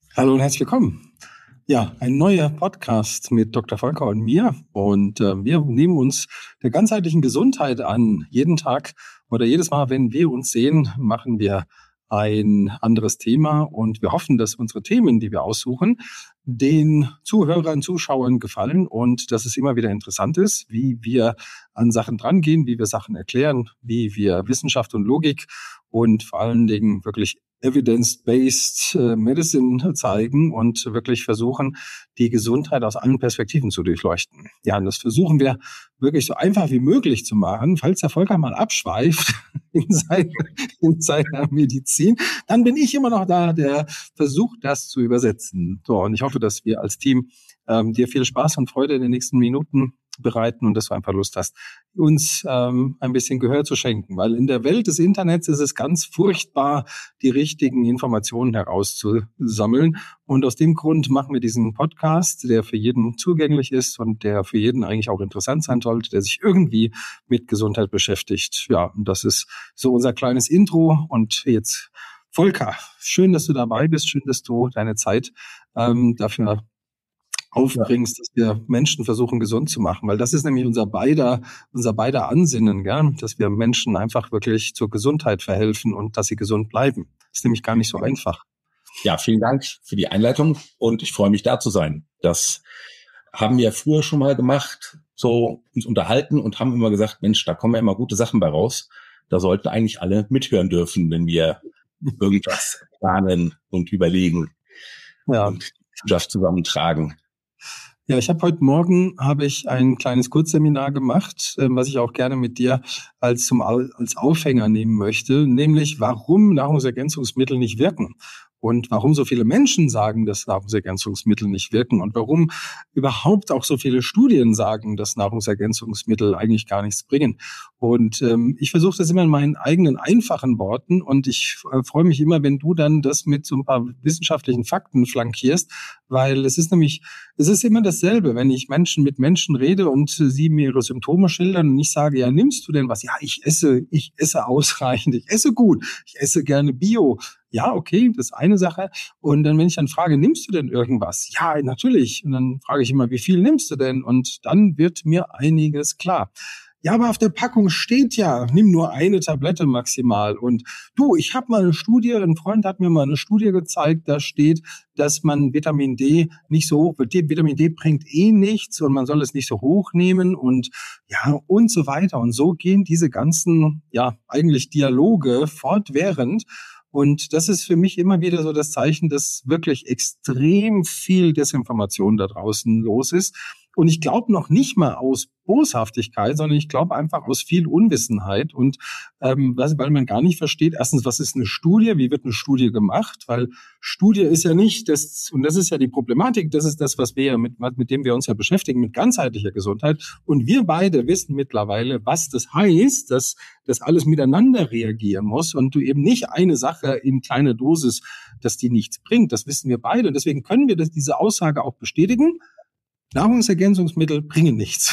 Hallo und herzlich willkommen. Ja, ein neuer Podcast mit Dr. Volker und mir. Und wir nehmen uns der ganzheitlichen Gesundheit an. Jeden Tag oder jedes Mal, wenn wir uns sehen, machen wir ein anderes Thema. Und wir hoffen, dass unsere Themen, die wir aussuchen, den Zuhörern, Zuschauern gefallen und dass es immer wieder interessant ist, wie wir an Sachen drangehen, wie wir Sachen erklären, wie wir Wissenschaft und Logik und vor allen Dingen wirklich Evidence-Based Medicine zeigen und wirklich versuchen, die Gesundheit aus allen Perspektiven zu durchleuchten. Ja, und das versuchen wir wirklich so einfach wie möglich zu machen. Falls der Volker mal abschweift in seiner Medizin, dann bin ich immer noch da, der versucht, das zu übersetzen. So, und ich hoffe, dass wir als Team dir viel Spaß und Freude in den nächsten Minuten bereiten und dass du einfach Lust hast, uns ein bisschen Gehör zu schenken. Weil in der Welt des Internets ist es ganz furchtbar, die richtigen Informationen herauszusammeln. Und aus dem Grund machen wir diesen Podcast, der für jeden zugänglich ist und der für jeden eigentlich auch interessant sein sollte, der sich irgendwie mit Gesundheit beschäftigt. Ja, und das ist so unser kleines Intro. Und jetzt, Volker, schön, dass du dabei bist. Schön, dass du deine Zeit dafür aufbringst, dass wir Menschen versuchen, gesund zu machen. Weil das ist nämlich unser beider Ansinnen, gell? Dass wir Menschen einfach wirklich zur Gesundheit verhelfen und dass sie gesund bleiben. Das ist nämlich gar nicht so einfach. Ja, vielen Dank für die Einleitung und ich freue mich, da zu sein. Das haben wir früher schon mal gemacht, so uns unterhalten und haben immer gesagt, Mensch, da kommen ja immer gute Sachen bei raus. Da sollten eigentlich alle mithören dürfen, wenn wir irgendwas planen und überlegen und die Wissenschaft zusammentragen. Ja, ich habe heute Morgen ein kleines Kurzseminar gemacht, was ich auch gerne mit dir als Aufhänger nehmen möchte, nämlich warum Nahrungsergänzungsmittel nicht wirken und warum so viele Menschen sagen, dass Nahrungsergänzungsmittel nicht wirken und warum überhaupt auch so viele Studien sagen, dass Nahrungsergänzungsmittel eigentlich gar nichts bringen. Und ich versuche das immer in meinen eigenen einfachen Worten und ich freue mich immer, wenn du dann das mit so ein paar wissenschaftlichen Fakten flankierst, weil es ist immer dasselbe, wenn ich mit Menschen rede und sie mir ihre Symptome schildern und ich sage, ja, nimmst du denn was? Ja, ich esse ausreichend, ich esse gut, ich esse gerne Bio. Ja, okay, das ist eine Sache. Und dann, wenn ich dann frage, nimmst du denn irgendwas? Ja, natürlich. Und dann frage ich immer, wie viel nimmst du denn? Und dann wird mir einiges klar. Ja, aber auf der Packung steht ja, nimm nur eine Tablette maximal. Und du, ich habe mal ein Freund hat mir mal eine Studie gezeigt, da steht, dass man Vitamin D nicht so hoch wird. Vitamin D bringt nichts und man soll es nicht so hoch nehmen und ja, und so weiter. Und so gehen diese ganzen, ja, eigentlich Dialoge fortwährend. Und das ist für mich immer wieder so das Zeichen, dass wirklich extrem viel Desinformation da draußen los ist. Und ich glaube noch nicht mal aus Boshaftigkeit, sondern ich glaube einfach aus viel Unwissenheit und weil man gar nicht versteht, erstens, was ist eine Studie, wie wird eine Studie gemacht, weil Studie ist ja nicht das, und das ist ja die Problematik, das ist das, was wir ja mit dem wir uns ja beschäftigen, mit ganzheitlicher Gesundheit. Und wir beide wissen mittlerweile, was das heißt, dass das alles miteinander reagieren muss und du eben nicht eine Sache in kleiner Dosis, dass die nichts bringt. Das wissen wir beide. Und deswegen können wir diese Aussage auch bestätigen. Nahrungsergänzungsmittel bringen nichts.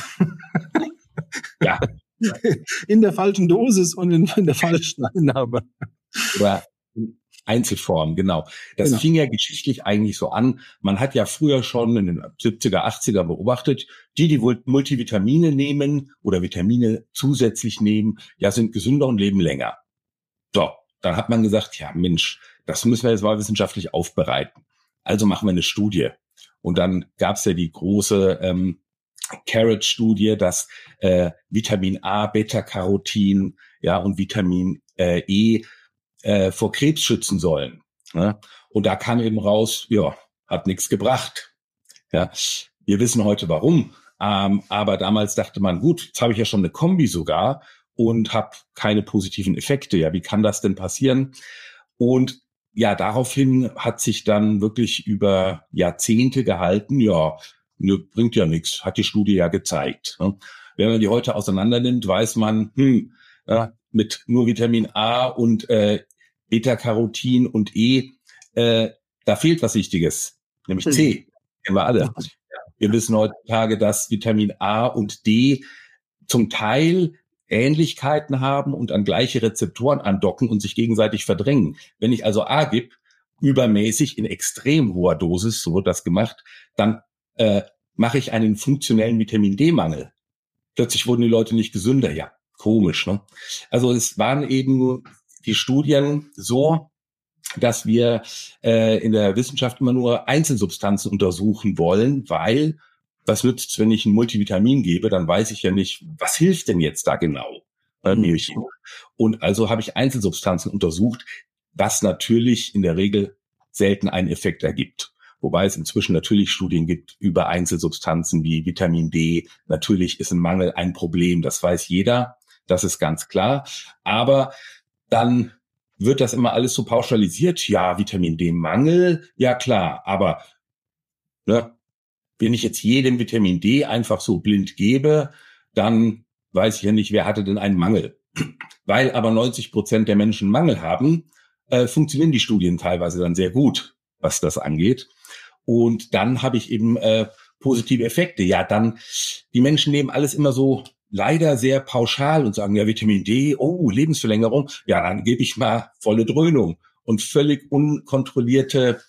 Ja. In der falschen Dosis und in der falschen Einnahme. Oder in Einzelform, genau. Das fing ja geschichtlich eigentlich so an. Man hat ja früher schon in den 70er, 80er beobachtet, die Multivitamine nehmen oder Vitamine zusätzlich nehmen, ja, sind gesünder und leben länger. So, dann hat man gesagt, ja Mensch, das müssen wir jetzt mal wissenschaftlich aufbereiten. Also machen wir eine Studie. Und dann gab's ja die große Carrot-Studie, dass Vitamin A, Beta-Carotin, ja, und Vitamin E vor Krebs schützen sollen. Ne? Und da kam eben raus, ja, hat nichts gebracht. Ja, wir wissen heute warum. Aber damals dachte man, gut, jetzt habe ich ja schon eine Kombi sogar und habe keine positiven Effekte. Ja, wie kann das denn passieren? Und ja, daraufhin hat sich dann wirklich über Jahrzehnte gehalten, ja, bringt ja nichts, hat die Studie ja gezeigt. Ne? Wenn man die heute auseinander nimmt, weiß man, mit nur Vitamin A und Beta-Carotin und E, da fehlt was Wichtiges, nämlich C, kennen wir alle. Wir wissen heutzutage, dass Vitamin A und D zum Teil Ähnlichkeiten haben und an gleiche Rezeptoren andocken und sich gegenseitig verdrängen. Wenn ich also A gebe übermäßig in extrem hoher Dosis, so wird das gemacht, dann mache ich einen funktionellen Vitamin-D-Mangel. Plötzlich wurden die Leute nicht gesünder. Ja, komisch, ne? Also es waren eben die Studien so, dass wir in der Wissenschaft immer nur Einzelsubstanzen untersuchen wollen, weil was nützt, wenn ich ein Multivitamin gebe, dann weiß ich ja nicht, was hilft denn jetzt da genau? Und also habe ich Einzelsubstanzen untersucht, was natürlich in der Regel selten einen Effekt ergibt. Wobei es inzwischen natürlich Studien gibt über Einzelsubstanzen wie Vitamin D. Natürlich ist ein Mangel ein Problem, das weiß jeder, das ist ganz klar. Aber dann wird das immer alles so pauschalisiert. Ja, Vitamin D-Mangel, ja klar, aber ne, wenn ich jetzt jedem Vitamin D einfach so blind gebe, dann weiß ich ja nicht, wer hatte denn einen Mangel. Weil aber 90% der Menschen Mangel haben, funktionieren die Studien teilweise dann sehr gut, was das angeht. Und dann habe ich eben positive Effekte. Ja, dann, die Menschen nehmen alles immer so leider sehr pauschal und sagen, ja, Vitamin D, oh, Lebensverlängerung, ja, dann gebe ich mal volle Dröhnung. Und völlig unkontrollierte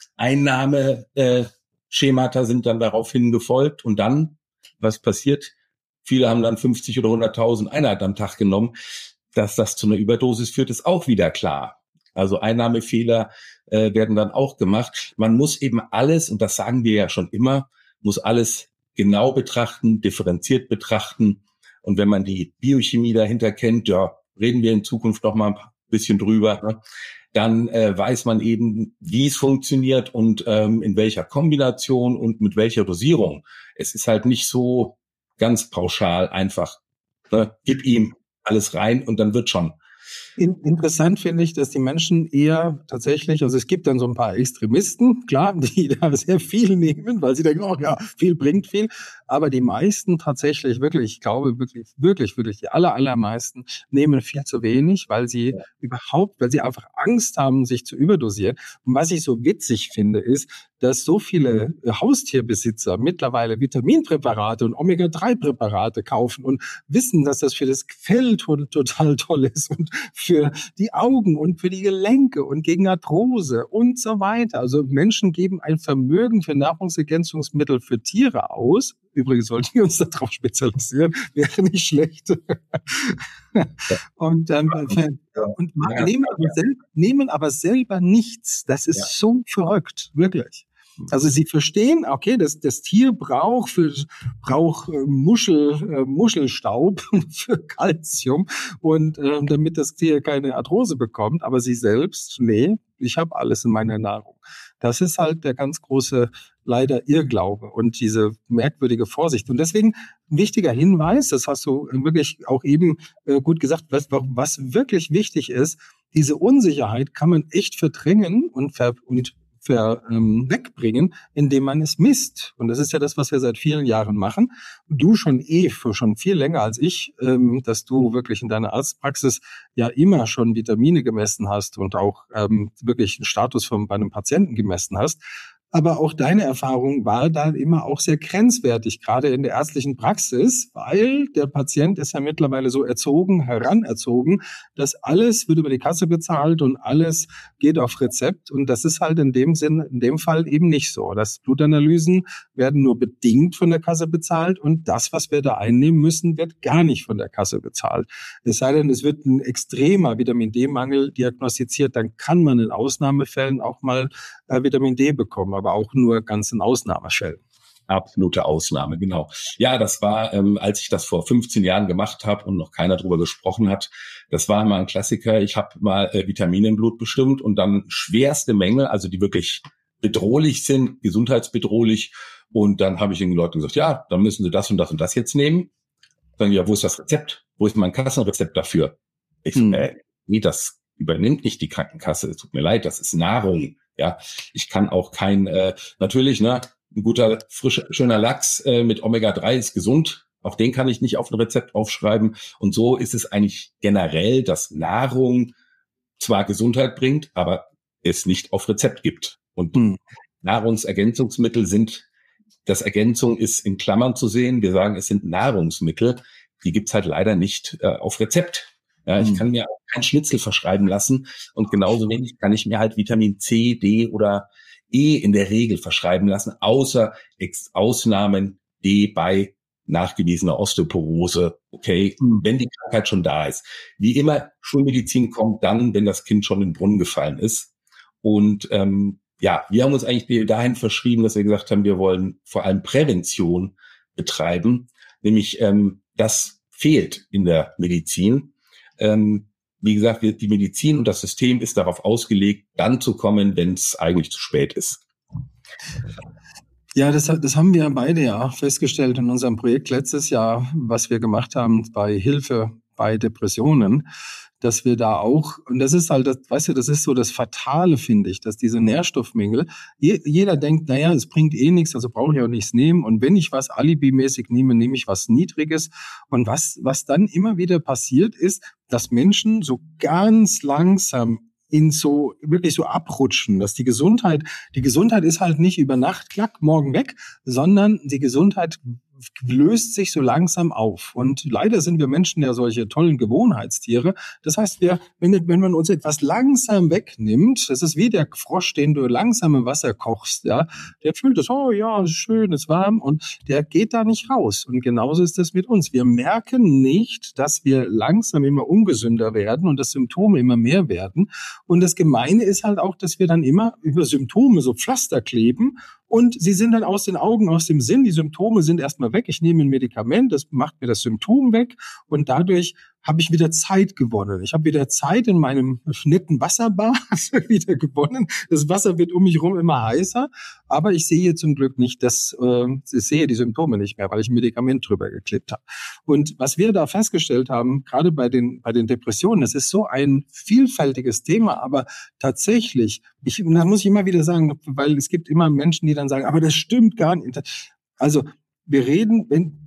Einnahmeschemata sind dann daraufhin gefolgt. Und dann, was passiert? Viele haben dann 50 oder 100.000 Einheiten am Tag genommen. Dass das zu einer Überdosis führt, ist auch wieder klar. Also Einnahmefehler werden dann auch gemacht. Man muss eben alles, und das sagen wir ja schon immer, muss alles genau betrachten, differenziert betrachten. Und wenn man die Biochemie dahinter kennt, ja, reden wir in Zukunft noch mal ein bisschen drüber, ne? Dann weiß man eben, wie es funktioniert und in welcher Kombination und mit welcher Dosierung. Es ist halt nicht so ganz pauschal einfach, ne? Gib ihm alles rein und dann wird schon. Interessant finde ich, dass die Menschen eher tatsächlich, also es gibt dann so ein paar Extremisten, klar, die da sehr viel nehmen, weil sie denken, oh ja, viel bringt viel. Aber die meisten tatsächlich wirklich, ich glaube wirklich, die allermeisten nehmen viel zu wenig, weil sie weil sie einfach Angst haben, sich zu überdosieren. Und was ich so witzig finde, ist, dass so viele Haustierbesitzer mittlerweile Vitaminpräparate und Omega-3-Präparate kaufen und wissen, dass das für das Fell total toll ist und für die Augen und für die Gelenke und gegen Arthrose und so weiter. Also Menschen geben ein Vermögen für Nahrungsergänzungsmittel für Tiere aus. Übrigens sollten wir uns darauf spezialisieren, wäre nicht schlecht. Und nehmen aber selber nichts. Das ist so verrückt, wirklich. Also sie verstehen, okay, das Tier braucht Muschelstaub für Calcium und damit das Tier keine Arthrose bekommt, aber sie selbst, nee, ich habe alles in meiner Nahrung. Das ist halt der ganz große, leider Irrglaube und diese merkwürdige Vorsicht. Und deswegen ein wichtiger Hinweis, das hast du wirklich auch eben gut gesagt, was wirklich wichtig ist, diese Unsicherheit kann man echt verdrängen und wegbringen, indem man es misst. Und das ist ja das, was wir seit vielen Jahren machen. Du schon viel länger als ich, dass du wirklich in deiner Arztpraxis ja immer schon Vitamine gemessen hast und auch wirklich einen Status bei einem Patienten gemessen hast. Aber auch deine Erfahrung war da immer auch sehr grenzwertig, gerade in der ärztlichen Praxis, weil der Patient ist ja mittlerweile so heranerzogen, dass alles wird über die Kasse bezahlt und alles geht auf Rezept. Und das ist halt in dem Fall eben nicht so. Das Blutanalysen werden nur bedingt von der Kasse bezahlt und das, was wir da einnehmen müssen, wird gar nicht von der Kasse bezahlt. Es sei denn, es wird ein extremer Vitamin-D-Mangel diagnostiziert, dann kann man in Ausnahmefällen auch mal Vitamin D bekommen, aber auch nur ganz in Ausnahmefällen. Absolute Ausnahme, genau. Ja, das war, als ich das vor 15 Jahren gemacht habe und noch keiner drüber gesprochen hat, das war mal ein Klassiker. Ich habe mal Vitamine im Blut bestimmt und dann schwerste Mängel, also die wirklich bedrohlich sind, gesundheitsbedrohlich. Und dann habe ich den Leuten gesagt, ja, dann müssen Sie das und das und das jetzt nehmen. Dann, ja, wo ist das Rezept? Wo ist mein Kassenrezept dafür? Ich so, nee, das übernimmt nicht die Krankenkasse. Es tut mir leid, das ist Nahrung. Ja, ich kann auch natürlich, ne, ein guter, schöner Lachs mit Omega-3 ist gesund. Auch den kann ich nicht auf ein Rezept aufschreiben. Und so ist es eigentlich generell, dass Nahrung zwar Gesundheit bringt, aber es nicht auf Rezept gibt. Und Nahrungsergänzungsmittel das Ergänzung ist in Klammern zu sehen. Wir sagen, es sind Nahrungsmittel. Die gibt's halt leider nicht auf Rezept. Ja, ich kann mir auch kein Schnitzel verschreiben lassen und genauso wenig kann ich mir halt Vitamin C, D oder E in der Regel verschreiben lassen, außer Ausnahmen D bei nachgewiesener Osteoporose, okay, wenn die Krankheit schon da ist. Wie immer, Schulmedizin kommt dann, wenn das Kind schon in den Brunnen gefallen ist. Und wir haben uns eigentlich dahin verschrieben, dass wir gesagt haben, wir wollen vor allem Prävention betreiben, nämlich das fehlt in der Medizin. Wie gesagt, die Medizin und das System ist darauf ausgelegt, dann zu kommen, wenn es eigentlich zu spät ist. Ja, das haben wir beide ja festgestellt in unserem Projekt letztes Jahr, was wir gemacht haben bei Hilfe bei Depressionen, dass wir da auch, und das ist halt, das ist so das Fatale, finde ich, dass diese Nährstoffmängel, jeder denkt, naja, es bringt eh nichts, also brauche ich auch nichts nehmen. Und wenn ich was alibimäßig nehme, nehme ich was Niedriges. Und was dann immer wieder passiert ist, dass Menschen so ganz langsam wirklich so abrutschen, dass die Gesundheit ist halt nicht über Nacht, klack, morgen weg, sondern die Gesundheit löst sich so langsam auf. Und leider sind wir Menschen ja solche tollen Gewohnheitstiere. Das heißt, wenn man uns etwas langsam wegnimmt, das ist wie der Frosch, den du langsam im Wasser kochst, ja, der fühlt es, oh ja, ist schön, ist warm und der geht da nicht raus. Und genauso ist das mit uns. Wir merken nicht, dass wir langsam immer ungesünder werden und dass Symptome immer mehr werden. Und das Gemeine ist halt auch, dass wir dann immer über Symptome so Pflaster kleben und sie sind dann aus den Augen, aus dem Sinn. Die Symptome sind erstmal weg. Ich nehme ein Medikament, das macht mir das Symptom weg und dadurch habe ich wieder Zeit gewonnen. Ich habe wieder Zeit in meinem netten Wasserbad wieder gewonnen. Das Wasser wird um mich herum immer heißer, aber ich sehe zum Glück nicht, ich sehe die Symptome nicht mehr, weil ich ein Medikament drüber geklebt habe. Und was wir da festgestellt haben, gerade bei den Depressionen, das ist so ein vielfältiges Thema, aber tatsächlich, das muss ich immer wieder sagen, weil es gibt immer Menschen, die dann sagen, aber das stimmt gar nicht. Also wir reden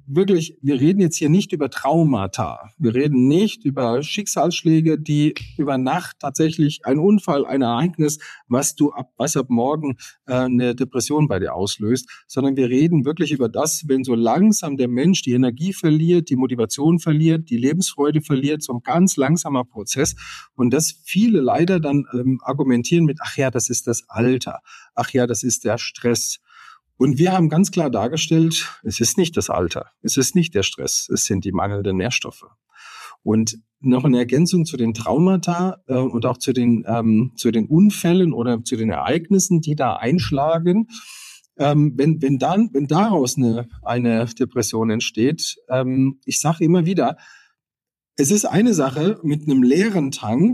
jetzt hier nicht über Traumata. Wir reden nicht über Schicksalsschläge, die über Nacht tatsächlich ein Unfall, ein Ereignis, was ab morgen eine Depression bei dir auslöst, sondern wir reden wirklich über das, wenn so langsam der Mensch die Energie verliert, die Motivation verliert, die Lebensfreude verliert, so ein ganz langsamer Prozess. Und das viele leider dann argumentieren mit, ach ja, das ist das Alter, ach ja, das ist der Stress. Und wir haben ganz klar dargestellt, es ist nicht das Alter, es ist nicht der Stress, es sind die mangelnden Nährstoffe. Und noch eine Ergänzung zu den Traumata und auch zu den Unfällen oder zu den Ereignissen, die da einschlagen. Wenn daraus eine Depression entsteht, ich sage immer wieder, es ist eine Sache, mit einem leeren Tank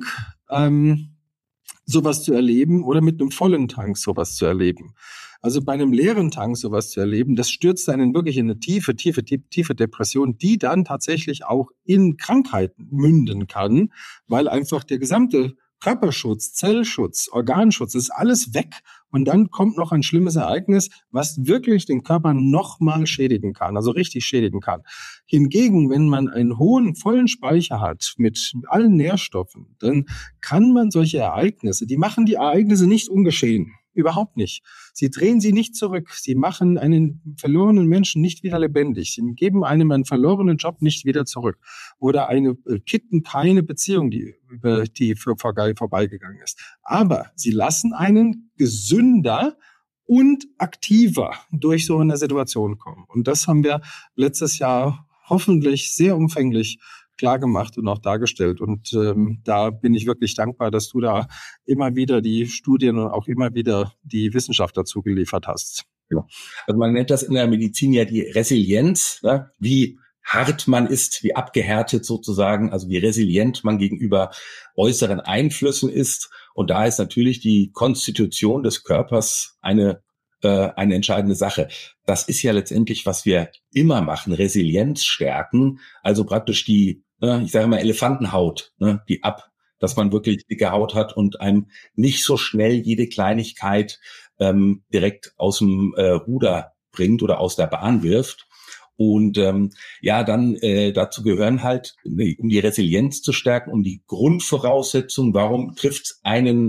sowas zu erleben oder mit einem vollen Tank sowas zu erleben. Also bei einem leeren Tank sowas zu erleben, das stürzt einen wirklich in eine tiefe Depression, die dann tatsächlich auch in Krankheiten münden kann, weil einfach der gesamte Körperschutz, Zellschutz, Organschutz ist alles weg. Und dann kommt noch ein schlimmes Ereignis, was wirklich den Körper nochmal schädigen kann, also richtig schädigen kann. Hingegen, wenn man einen hohen, vollen Speicher hat mit allen Nährstoffen, dann kann man solche Ereignisse, die machen die Ereignisse nicht ungeschehen. Überhaupt nicht. Sie drehen sie nicht zurück. Sie machen einen verlorenen Menschen nicht wieder lebendig. Sie geben einem einen verlorenen Job nicht wieder zurück. Oder kitten keine Beziehung, die vorbeigegangen ist. Aber sie lassen einen gesünder und aktiver durch so eine Situation kommen. Und das haben wir letztes Jahr hoffentlich sehr umfänglich klar gemacht und auch dargestellt. Und da bin ich wirklich dankbar, dass du da immer wieder die Studien und auch immer wieder die Wissenschaft dazu geliefert hast. Ja. Also man nennt das in der Medizin ja die Resilienz, ne? Wie hart man ist, wie abgehärtet sozusagen, also wie resilient man gegenüber äußeren Einflüssen ist. Und da ist natürlich die Konstitution des Körpers eine entscheidende Sache. Das ist ja letztendlich, was wir immer machen, Resilienz stärken, also praktisch die, ich sage mal Elefantenhaut, dass man wirklich dicke Haut hat und einem nicht so schnell jede Kleinigkeit direkt aus dem Ruder bringt oder aus der Bahn wirft. Und dazu gehören halt, um die Resilienz zu stärken, um die Grundvoraussetzungen, warum trifft einen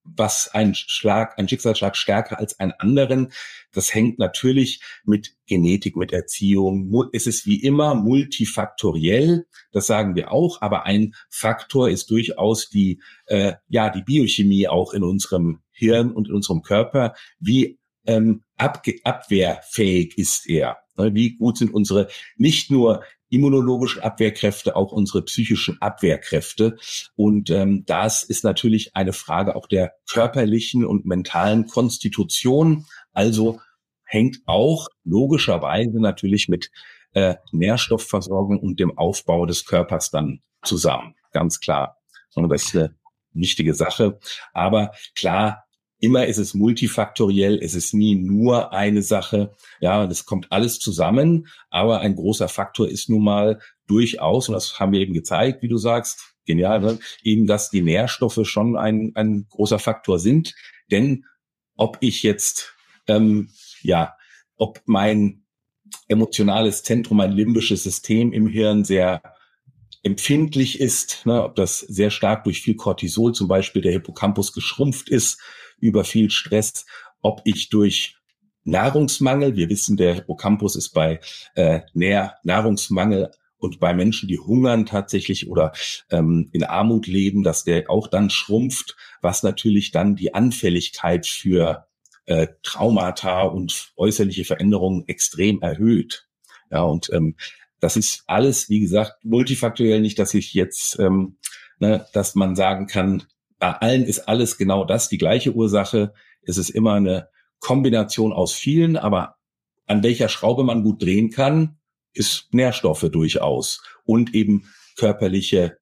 was ein Schicksalsschlag stärker als einen anderen. Das hängt natürlich mit Genetik, mit Erziehung. Es ist wie immer multifaktoriell, das sagen wir auch, aber ein Faktor ist durchaus die Biochemie auch in unserem Hirn und in unserem Körper. Wie abwehrfähig ist er? Wie gut sind unsere nicht nur immunologischen Abwehrkräfte, auch unsere psychischen Abwehrkräfte. Und das ist natürlich eine Frage auch der körperlichen und mentalen Konstitution. Also hängt auch logischerweise natürlich mit Nährstoffversorgung und dem Aufbau des Körpers dann zusammen. Ganz klar. Und das ist eine wichtige Sache. Aber klar, immer ist es multifaktoriell, es ist nie nur eine Sache. Ja, das kommt alles zusammen, aber ein großer Faktor ist nun mal durchaus, und das haben wir eben gezeigt, wie du sagst, genial, ne? Eben, dass die Nährstoffe schon ein großer Faktor sind. Denn ob ich jetzt, ob mein emotionales Zentrum, mein limbisches System im Hirn sehr empfindlich ist, ne, ob das sehr stark durch viel Cortisol zum Beispiel der Hippocampus geschrumpft ist, über viel Stress, ob ich durch Nahrungsmangel, wir wissen, der Hippocampus ist bei Nahrungsmangel und bei Menschen, die hungern tatsächlich oder in Armut leben, dass der auch dann schrumpft, was natürlich dann die Anfälligkeit für Traumata und äußerliche Veränderungen extrem erhöht. Ja, und das ist alles, wie gesagt, multifaktoriell, nicht, dass ich jetzt, dass man sagen kann, bei allen ist alles genau das, die gleiche Ursache. Es ist immer eine Kombination aus vielen, aber an welcher Schraube man gut drehen kann, ist Nährstoffe durchaus und eben körperliche,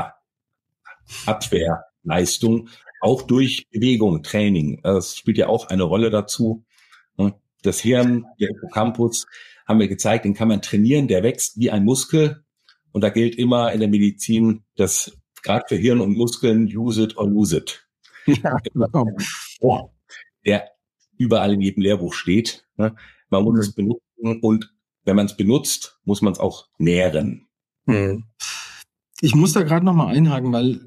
Abwehrleistung, auch durch Bewegung, Training. Das spielt ja auch eine Rolle dazu. Das Hirn, der Hippocampus, haben wir gezeigt, den kann man trainieren, der wächst wie ein Muskel. Und da gilt immer in der Medizin, dass gerade für Hirn und Muskeln, use it or lose it. Ja, genau. Der überall in jedem Lehrbuch steht. Ne? Man muss es benutzen und wenn man es benutzt, muss man es auch nähren. Ich muss da gerade noch mal einhaken, weil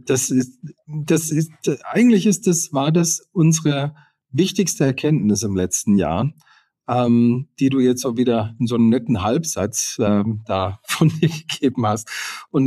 war das unsere wichtigste Erkenntnis im letzten Jahr, die du jetzt auch wieder in so einem netten Halbsatz da von dir gegeben hast. Und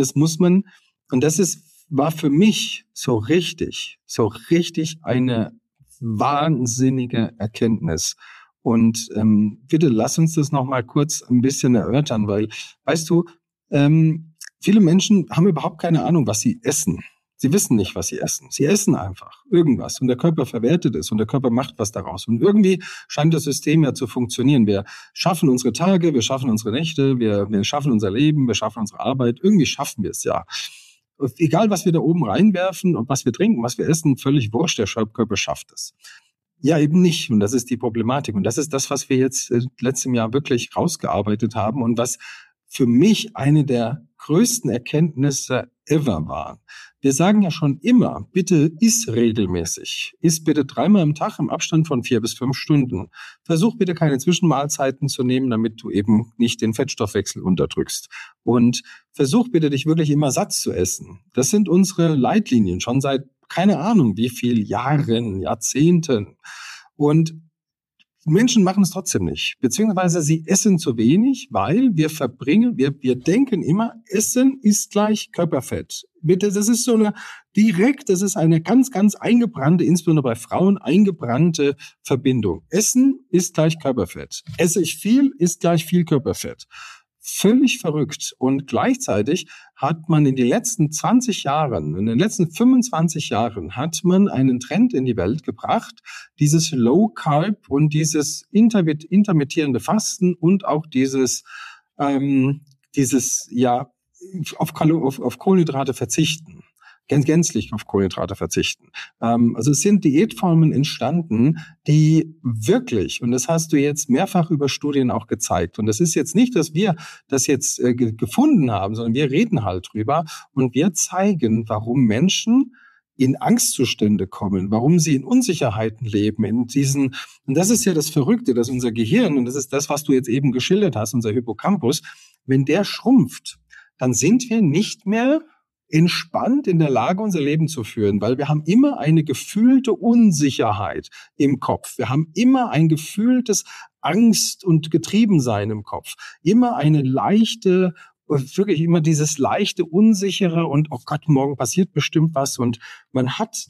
war für mich so richtig eine wahnsinnige Erkenntnis. Und bitte lass uns das noch mal kurz ein bisschen erörtern, weil, weißt du, viele Menschen haben überhaupt keine Ahnung, was sie essen. Sie wissen nicht, was sie essen. Sie essen einfach irgendwas und der Körper verwertet es und der Körper macht was daraus. Und irgendwie scheint das System ja zu funktionieren. Wir schaffen unsere Tage, wir schaffen unsere Nächte, wir schaffen unser Leben, wir schaffen unsere Arbeit. Irgendwie schaffen wir es ja. Egal, was wir da oben reinwerfen und was wir trinken, was wir essen, völlig wurscht, der Körper schafft es. Ja, eben nicht. Und das ist die Problematik. Und das ist das, was wir jetzt letztem Jahr wirklich rausgearbeitet haben und was für mich eine der größten Erkenntnisse ever war. Wir sagen ja schon immer, bitte iss regelmäßig. Iss bitte 3-mal am Tag im Abstand von 4 bis 5 Stunden. Versuch bitte keine Zwischenmahlzeiten zu nehmen, damit du eben nicht den Fettstoffwechsel unterdrückst. Und versuch bitte, dich wirklich immer satt zu essen. Das sind unsere Leitlinien schon seit keine Ahnung wie viel Jahren, Jahrzehnten. Und Menschen machen es trotzdem nicht, beziehungsweise sie essen zu wenig, weil wir denken immer, Essen ist gleich Körperfett. Das ist das ist eine ganz, ganz eingebrannte, insbesondere bei Frauen, eingebrannte Verbindung. Essen ist gleich Körperfett. Esse ich viel, ist gleich viel Körperfett. Völlig verrückt. Und gleichzeitig hat man in den letzten 20 Jahren, in den letzten 25 Jahren hat man einen Trend in die Welt gebracht, dieses Low Carb und dieses intermittierende Fasten und auch dieses auf Kohlenhydrate verzichten. Gänzlich auf Kohlenhydrate verzichten. Also es sind Diätformen entstanden, die wirklich, und das hast du jetzt mehrfach über Studien auch gezeigt, und das ist jetzt nicht, dass wir das jetzt gefunden haben, sondern wir reden halt drüber und wir zeigen, warum Menschen in Angstzustände kommen, warum sie in Unsicherheiten leben, und das ist ja das Verrückte, dass unser Gehirn, und das ist das, was du jetzt eben geschildert hast, unser Hippocampus, wenn der schrumpft, dann sind wir nicht mehr entspannt in der Lage, unser Leben zu führen, weil wir haben immer eine gefühlte Unsicherheit im Kopf. Wir haben immer ein gefühltes Angst und Getriebensein im Kopf. Immer eine leichte, wirklich immer dieses leichte, unsichere und, oh Gott, morgen passiert bestimmt was, und man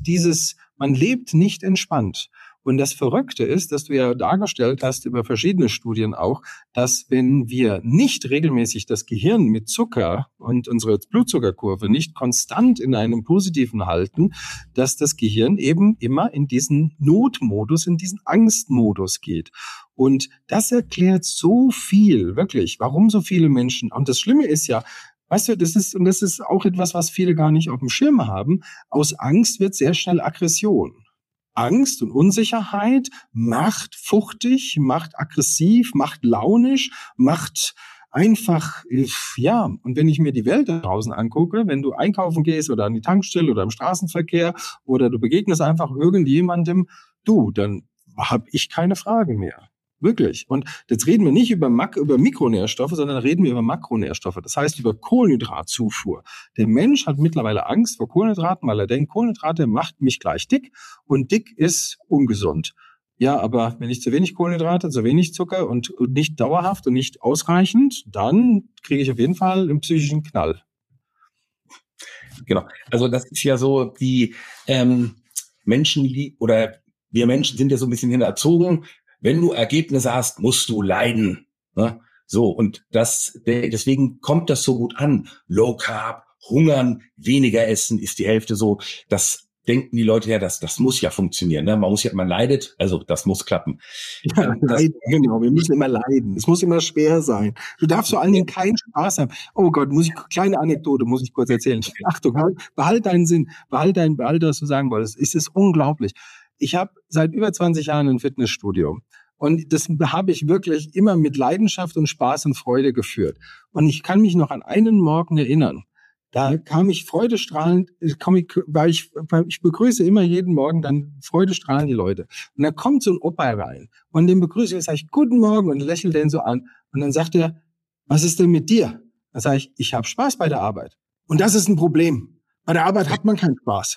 lebt nicht entspannt. Und das Verrückte ist, dass du ja dargestellt hast über verschiedene Studien auch, dass wenn wir nicht regelmäßig das Gehirn mit Zucker und unsere Blutzuckerkurve nicht konstant in einem positiven halten, dass das Gehirn eben immer in diesen Notmodus, in diesen Angstmodus geht. Und das erklärt so viel, wirklich, warum so viele Menschen, und das Schlimme ist ja, weißt du, das ist auch etwas, was viele gar nicht auf dem Schirm haben, aus Angst wird sehr schnell Aggression. Angst und Unsicherheit macht fuchtig, macht aggressiv, macht launisch, macht einfach, ja, und wenn ich mir die Welt da draußen angucke, wenn du einkaufen gehst oder an die Tankstelle oder im Straßenverkehr oder du begegnest einfach irgendjemandem, dann habe ich keine Fragen mehr. Wirklich. Und jetzt reden wir nicht über Mikronährstoffe, sondern reden wir über Makronährstoffe. Das heißt über Kohlenhydratzufuhr. Der Mensch hat mittlerweile Angst vor Kohlenhydraten, weil er denkt, Kohlenhydrate macht mich gleich dick und dick ist ungesund. Ja, aber wenn ich zu wenig Kohlenhydrate, zu wenig Zucker und nicht dauerhaft und nicht ausreichend, dann kriege ich auf jeden Fall einen psychischen Knall. Genau. Also das ist ja so, die Menschen, wir Menschen sind ja so ein bisschen erzogen. Wenn du Ergebnisse hast, musst du leiden. Ne? So, und deswegen kommt das so gut an. Low Carb, hungern, weniger essen ist die Hälfte so. Das denken die Leute ja, das muss ja funktionieren. Ne? Man leidet, also das muss klappen. Ja, genau, wir müssen immer leiden. Es muss immer schwer sein. Du darfst vor allen Dingen keinen Spaß haben. Oh Gott, kleine Anekdote muss ich kurz erzählen. Achtung, behalt deinen Sinn, behalt was du sagen wolltest. Es ist unglaublich. Ich habe seit über 20 Jahren ein Fitnessstudio. Und das habe ich wirklich immer mit Leidenschaft und Spaß und Freude geführt. Und ich kann mich noch an einen Morgen erinnern. Da kam ich freudestrahlend, ich begrüße immer jeden Morgen dann freudestrahlend die Leute. Und da kommt so ein Opa rein. Und den begrüße ich, sage ich, guten Morgen, und lächle den so an. Und dann sagt er, was ist denn mit dir? Dann sage ich habe Spaß bei der Arbeit. Und das ist ein Problem. Bei der Arbeit hat man keinen Spaß.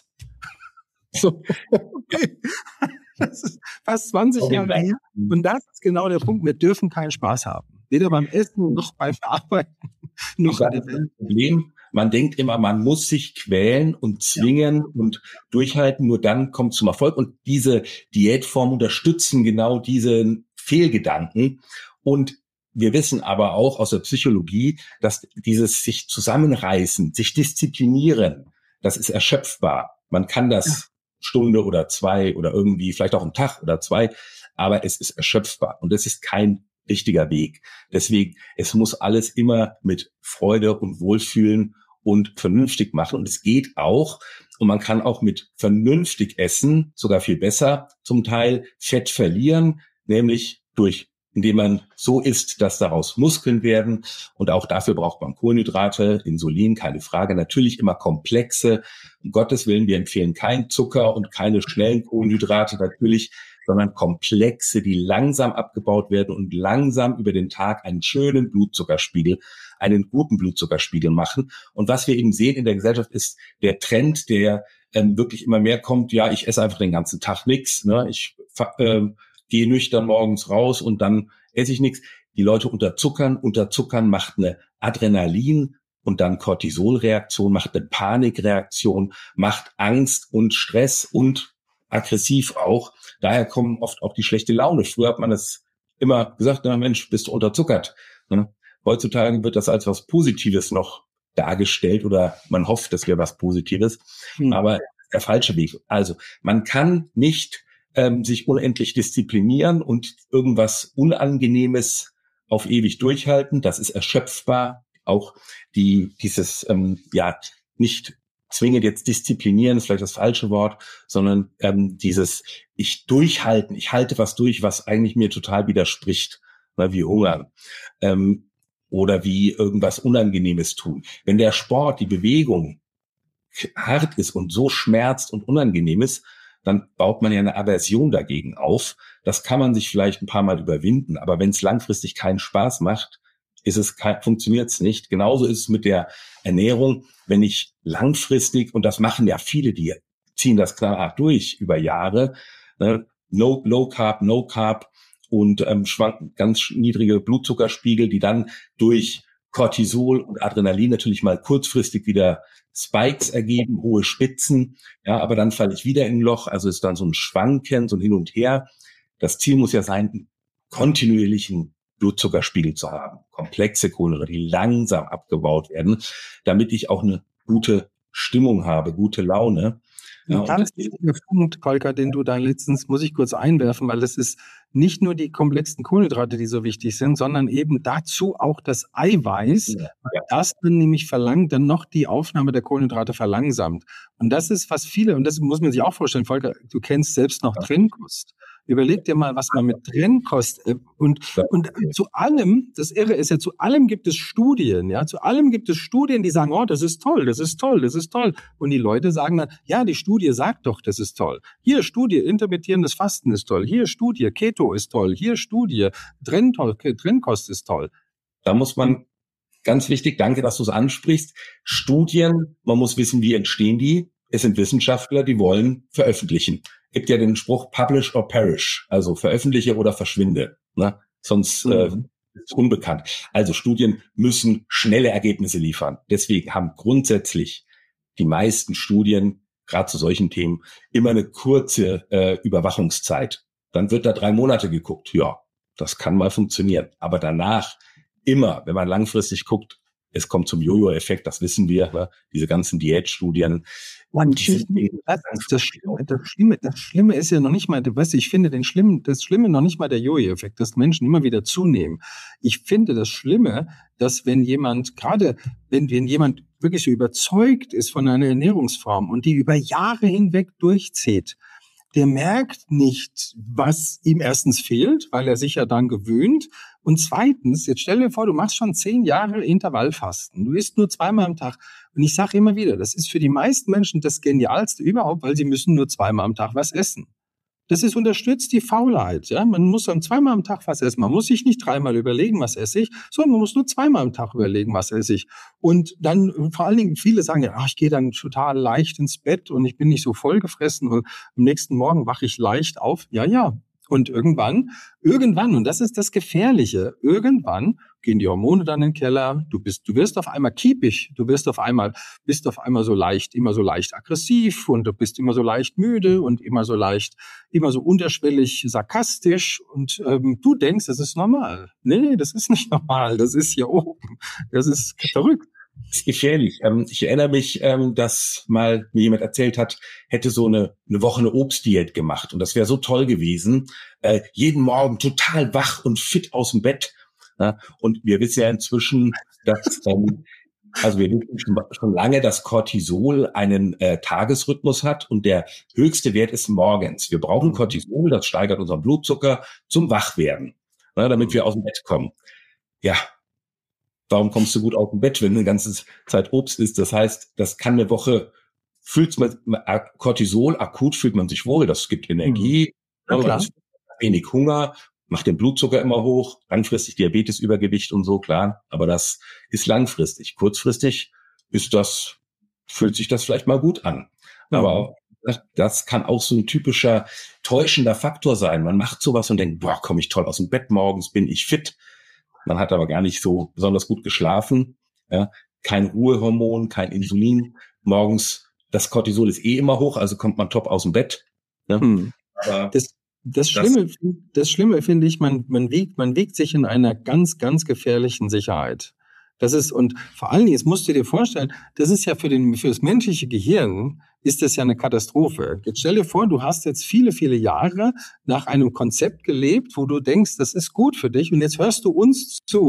So, okay. Das ist fast 20 Jahre her. Und das ist genau der Punkt. Wir dürfen keinen Spaß haben. Weder beim Essen, noch beim Arbeiten, noch an der Welt. Problem, man denkt immer, man muss sich quälen und zwingen und durchhalten. Nur dann kommt es zum Erfolg. Und diese Diätformen unterstützen genau diese Fehlgedanken. Und wir wissen aber auch aus der Psychologie, dass dieses sich zusammenreißen, sich disziplinieren, das ist erschöpfbar. Man kann das Stunde oder 2 oder irgendwie, vielleicht auch einen Tag oder 2, aber es ist erschöpfbar und es ist kein richtiger Weg. Deswegen, es muss alles immer mit Freude und Wohlfühlen und vernünftig machen, und es geht auch, und man kann auch mit vernünftig essen, sogar viel besser zum Teil, Fett verlieren, nämlich indem man so isst, dass daraus Muskeln werden. Und auch dafür braucht man Kohlenhydrate, Insulin, keine Frage. Natürlich immer komplexe. Um Gottes Willen, wir empfehlen keinen Zucker und keine schnellen Kohlenhydrate natürlich, sondern komplexe, die langsam abgebaut werden und langsam über den Tag einen schönen Blutzuckerspiegel, einen guten Blutzuckerspiegel machen. Und was wir eben sehen in der Gesellschaft ist der Trend, der wirklich immer mehr kommt. Ja, ich esse einfach den ganzen Tag nichts. Ne? Ich gehe nüchtern morgens raus und dann esse ich nichts. Die Leute unterzuckern. Unterzuckern macht eine Adrenalin- und dann Cortisolreaktion, macht eine Panikreaktion, macht Angst und Stress und aggressiv auch. Daher kommen oft auch die schlechte Laune. Früher hat man das immer gesagt, na Mensch, bist du unterzuckert. Heutzutage wird das als was Positives noch dargestellt oder man hofft, das wäre was Positives. Aber der falsche Weg. Also man kann nicht sich unendlich disziplinieren und irgendwas Unangenehmes auf ewig durchhalten. Das ist erschöpfbar. Auch nicht zwingend jetzt disziplinieren, ist vielleicht das falsche Wort, sondern ich halte was durch, was eigentlich mir total widerspricht, wie Hungern oder wie irgendwas Unangenehmes tun. Wenn der Sport, die Bewegung hart ist und so schmerzt und unangenehm ist, dann baut man ja eine Aversion dagegen auf. Das kann man sich vielleicht ein paar Mal überwinden, aber wenn es langfristig keinen Spaß macht, funktioniert es nicht. Genauso ist es mit der Ernährung, wenn ich langfristig, und das machen ja viele, die ziehen das knallhart durch über Jahre, ne, Low Carb, No Carb und ganz niedrige Blutzuckerspiegel, die dann durch Cortisol und Adrenalin natürlich mal kurzfristig wieder Spikes ergeben, hohe Spitzen, ja, aber dann falle ich wieder in ein Loch, also ist dann so ein Schwanken, so ein Hin und Her. Das Ziel muss ja sein, kontinuierlichen Blutzuckerspiegel zu haben, komplexe Kohlenhydrate, die langsam abgebaut werden, damit ich auch eine gute Stimmung habe, gute Laune. Ja, ein ganz wichtiger Punkt, Kolka, den du da letztens, muss ich kurz einwerfen, weil es ist nicht nur die komplexen Kohlenhydrate, die so wichtig sind, sondern eben dazu auch das Eiweiß, weil das dann nämlich dann noch die Aufnahme der Kohlenhydrate verlangsamt. Und das ist, was viele, und das muss man sich auch vorstellen, Volker, du kennst selbst noch Trennkost. Überleg dir mal, was man mit Trennkost und zu allem, das Irre ist ja, zu allem gibt es Studien, ja, zu allem gibt es Studien, die sagen, oh, das ist toll, das ist toll, das ist toll. Und die Leute sagen dann, ja, die Studie sagt doch, das ist toll. Hier Studie, intermittierendes Fasten ist toll. Hier Studie, Keto ist toll. Hier Studie, Trennkost ist toll. Da muss man, ganz wichtig, danke, dass du es ansprichst, Studien, man muss wissen, wie entstehen die. Es sind Wissenschaftler, die wollen veröffentlichen. Gibt ja den Spruch publish or perish, also veröffentliche oder verschwinde, ne? Sonst ist es unbekannt. Also Studien müssen schnelle Ergebnisse liefern. Deswegen haben grundsätzlich die meisten Studien, gerade zu solchen Themen, immer eine kurze Überwachungszeit. Dann wird da 3 Monate geguckt. Ja, das kann mal funktionieren. Aber danach immer, wenn man langfristig guckt, es kommt zum Jojo-Effekt, das wissen wir, ne? Diese ganzen Diätstudien. Das Schlimme ist ja noch nicht mal, weißt du, ich finde das Schlimme noch nicht mal der Jojo-Effekt, dass Menschen immer wieder zunehmen. Ich finde das Schlimme, dass wenn jemand wirklich so überzeugt ist von einer Ernährungsform und die über Jahre hinweg durchzieht, der merkt nicht, was ihm erstens fehlt, weil er sich ja dann gewöhnt. Und zweitens, jetzt stell dir vor, du machst schon 10 Jahre Intervallfasten. Du isst nur 2-mal am Tag. Und ich sage immer wieder, das ist für die meisten Menschen das Genialste überhaupt, weil sie müssen nur 2-mal am Tag was essen. Das unterstützt die Faulheit. Ja? Man muss dann 2-mal am Tag was essen. Man muss sich nicht 3-mal überlegen, was esse ich, sondern man muss nur 2-mal am Tag überlegen, was esse ich. Und dann vor allen Dingen, viele sagen ja, ich gehe dann total leicht ins Bett und ich bin nicht so vollgefressen und am nächsten Morgen wache ich leicht auf. Ja. Und irgendwann, und das ist das Gefährliche, irgendwann gehen die Hormone dann in den Keller, du wirst auf einmal kiepig, bist auf einmal immer so leicht aggressiv und du bist immer so leicht müde und immer so unterschwellig sarkastisch und du denkst, das ist normal. Nee, das ist nicht normal, das ist hier oben, das ist verrückt. Das ist gefährlich. Ich erinnere mich, dass mal mir jemand erzählt hat, hätte so eine Woche eine Obstdiät gemacht und das wäre so toll gewesen. Jeden Morgen total wach und fit aus dem Bett. Ja? Und wir wissen ja inzwischen, dass, also wir wissen schon lange, dass Cortisol einen Tagesrhythmus hat und der höchste Wert ist morgens. Wir brauchen Cortisol, das steigert unseren Blutzucker zum Wachwerden, damit wir aus dem Bett kommen. Ja. Warum kommst du gut aus dem Bett, wenn du eine ganze Zeit Obst isst? Das heißt, das kann eine Woche, Cortisol, akut fühlt man sich wohl, das gibt Energie, wenig Hunger, macht den Blutzucker immer hoch, langfristig Diabetes, Übergewicht und so, klar, aber das ist langfristig. Kurzfristig fühlt sich das vielleicht mal gut an. Aber das kann auch so ein typischer täuschender Faktor sein. Man macht sowas und denkt, boah, komme ich toll aus dem Bett morgens, bin ich fit. Man hat aber gar nicht so besonders gut geschlafen, ja, kein Ruhehormon, kein Insulin. Morgens, das Cortisol ist immer hoch, also kommt man top aus dem Bett. Ne? Aber das Schlimme finde ich, man wiegt sich in einer ganz, ganz gefährlichen Sicherheit. Das ist, und vor allen Dingen, jetzt musst du dir vorstellen, das ist ja für das menschliche Gehirn ist das ja eine Katastrophe. Jetzt stell dir vor, du hast jetzt viele, viele Jahre nach einem Konzept gelebt, wo du denkst, das ist gut für dich und jetzt hörst du uns zu.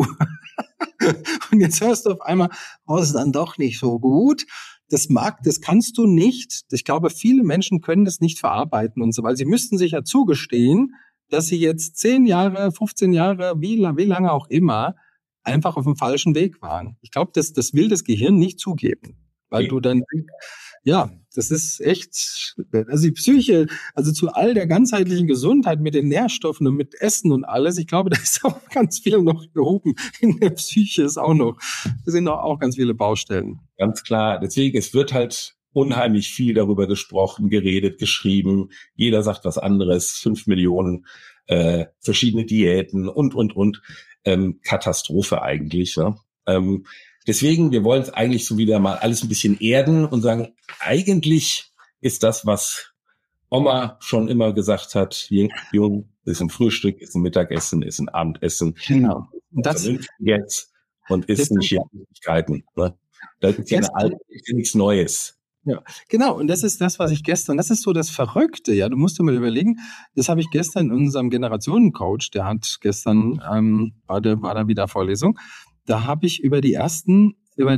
Und jetzt hörst du auf einmal, oh, das ist dann doch nicht so gut. Das kannst du nicht. Ich glaube, viele Menschen können das nicht verarbeiten und so, weil sie müssten sich ja zugestehen, dass sie jetzt 10 Jahre, 15 Jahre, wie lange auch immer, einfach auf dem falschen Weg waren. Ich glaube, das will das Gehirn nicht zugeben, weil du dann, Ja, das ist echt, also die Psyche, also zu all der ganzheitlichen Gesundheit mit den Nährstoffen und mit Essen und alles, ich glaube, da ist auch ganz viel noch gehoben. In der Psyche ist auch noch, da sind auch ganz viele Baustellen. Ganz klar. Deswegen, es wird halt unheimlich viel darüber gesprochen, geredet, geschrieben. Jeder sagt was anderes. 5 Millionen verschiedene Diäten und. Katastrophe eigentlich. Ne? Deswegen, wir wollen es eigentlich so wieder mal alles ein bisschen erden und sagen, eigentlich ist das, was Oma schon immer gesagt hat, Jung, ist ein Frühstück, ist ein Mittagessen, ist ein Abendessen. Genau. Und das jetzt und ist nicht hier Möglichkeiten. Ne? Das ist ja nichts Neues. Ja, genau. Und das ist das, was ich gestern, das ist so das Verrückte, ja. Du musst dir mal überlegen, das habe ich gestern in unserem Generationencoach, der hat gestern, war da wieder Vorlesung, da habe ich über die ersten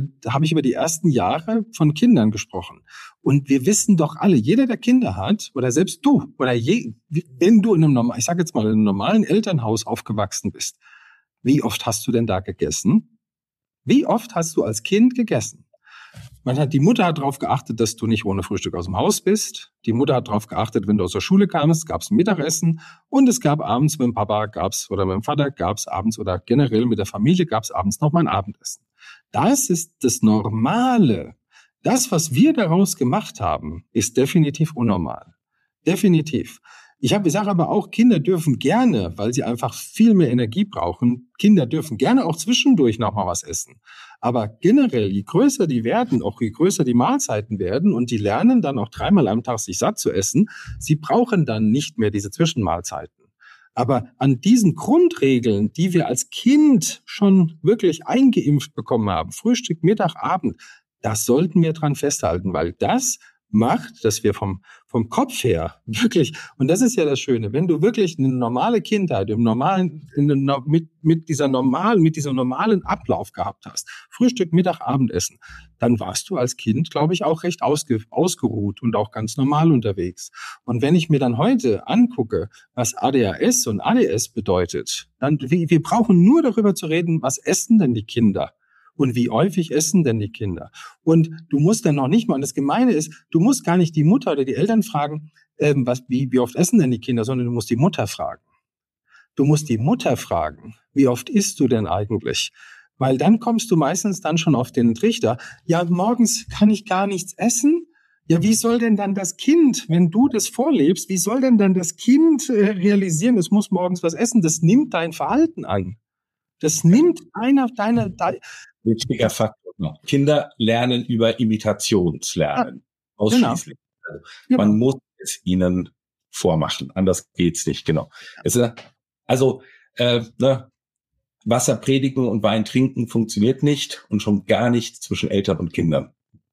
Jahre von Kindern gesprochen. Und wir wissen doch alle, jeder, der Kinder hat, oder selbst du, oder wenn du in einem normalen, ich sage jetzt mal, in einem normalen Elternhaus aufgewachsen bist, wie oft hast du denn da gegessen? Wie oft hast du als Kind gegessen? Die Mutter hat darauf geachtet, dass du nicht ohne Frühstück aus dem Haus bist. Die Mutter hat darauf geachtet, wenn du aus der Schule kamst, gab es ein Mittagessen. Und es gab abends mit dem Papa oder mit dem Vater gab es abends oder generell mit der Familie gab es abends noch mal ein Abendessen. Das ist das Normale. Das, was wir daraus gemacht haben, ist definitiv unnormal. Definitiv. Ich sage aber auch, Kinder dürfen gerne, weil sie einfach viel mehr Energie brauchen, Kinder dürfen gerne auch zwischendurch noch mal was essen. Aber generell, je größer die werden, auch je größer die Mahlzeiten werden und die lernen dann auch 3-mal am Tag sich satt zu essen, sie brauchen dann nicht mehr diese Zwischenmahlzeiten. Aber an diesen Grundregeln, die wir als Kind schon wirklich eingeimpft bekommen haben, Frühstück, Mittag, Abend, das sollten wir dran festhalten, weil das macht, dass wir vom Kopf her wirklich, und das ist ja das Schöne, wenn du wirklich eine normale Kindheit mit diesem normalen Ablauf gehabt hast, Frühstück, Mittag, Abendessen, dann warst du als Kind, glaube ich, auch recht ausgeruht und auch ganz normal unterwegs. Und wenn ich mir dann heute angucke, was ADHS und ADS bedeutet, dann, wir brauchen nur darüber zu reden, was essen denn die Kinder? Und wie häufig essen denn die Kinder? Und du musst dann noch nicht mal, und das Gemeine ist, du musst gar nicht die Mutter oder die Eltern fragen, wie oft essen denn die Kinder, sondern du musst die Mutter fragen. Du musst die Mutter fragen, wie oft isst du denn eigentlich? Weil dann kommst du meistens dann schon auf den Trichter, ja, morgens kann ich gar nichts essen. Ja, wie soll denn dann das Kind, wenn du das vorlebst, wie soll denn dann das Kind realisieren, es muss morgens was essen? Das nimmt dein Verhalten an. Das nimmt deine wichtiger Faktor. Kinder lernen über Imitationslernen. Ausschließlich. Genau. Man muss es ihnen vormachen. Anders geht's nicht. Genau. Wasser predigen und Wein trinken funktioniert nicht und schon gar nicht zwischen Eltern und Kindern.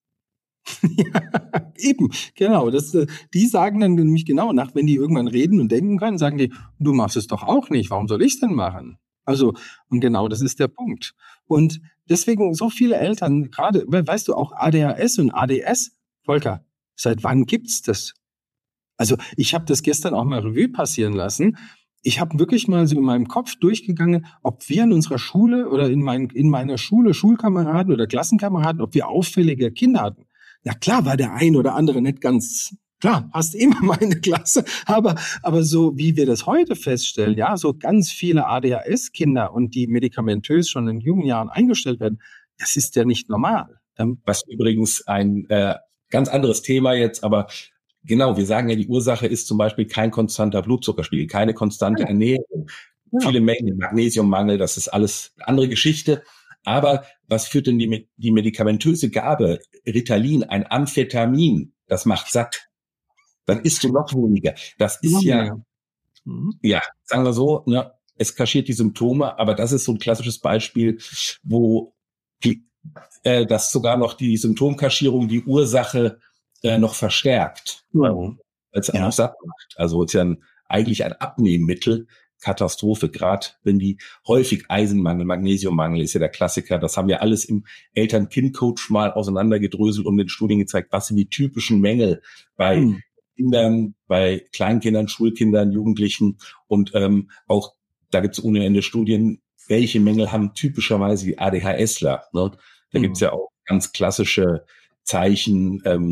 Ja, eben, genau. Die sagen dann nämlich genau nach, wenn die irgendwann reden und denken können, sagen die, du machst es doch auch nicht. Warum soll ich es denn machen? Also, und genau, das ist der Punkt. Und deswegen so viele Eltern, gerade, weißt du, auch ADHS und ADS, Volker, seit wann gibt's das? Also, ich habe das gestern auch mal Revue passieren lassen. Ich habe wirklich mal so in meinem Kopf durchgegangen, ob wir in unserer Schule oder in meiner Schule Schulkameraden oder Klassenkameraden, ob wir auffällige Kinder hatten. Ja klar war der ein oder andere nicht ganz, klar, hast immer mal eine Klasse, aber so wie wir das heute feststellen, ja, so ganz viele ADHS-Kinder und die medikamentös schon in jungen Jahren eingestellt werden, das ist ja nicht normal. Was übrigens ein ganz anderes Thema jetzt, aber genau, wir sagen ja, die Ursache ist zum Beispiel kein konstanter Blutzuckerspiegel, keine konstante Ernährung, viele Mengen, Magnesiummangel, das ist alles eine andere Geschichte. Aber was führt denn die medikamentöse Gabe? Ritalin, ein Amphetamin, das macht satt. Dann isst du noch weniger. Das ist ja, sagen wir so, ne, es kaschiert die Symptome, aber das ist so ein klassisches Beispiel, wo das sogar noch die Symptomkaschierung die Ursache noch verstärkt, als er noch satt macht. Also es ist ja eigentlich ein Abnehmmittel, Katastrophe, gerade wenn die häufig Eisenmangel, Magnesiummangel ist ja der Klassiker. Das haben wir alles im Eltern-Kind-Coach mal auseinandergedröselt und den Studien gezeigt, was sind die typischen Mängel bei Kindern, bei Kleinkindern, Schulkindern, Jugendlichen und auch da gibt es ohne Ende Studien, welche Mängel haben typischerweise die ADHSler. Ne? Da gibt es ja auch ganz klassische Zeichen,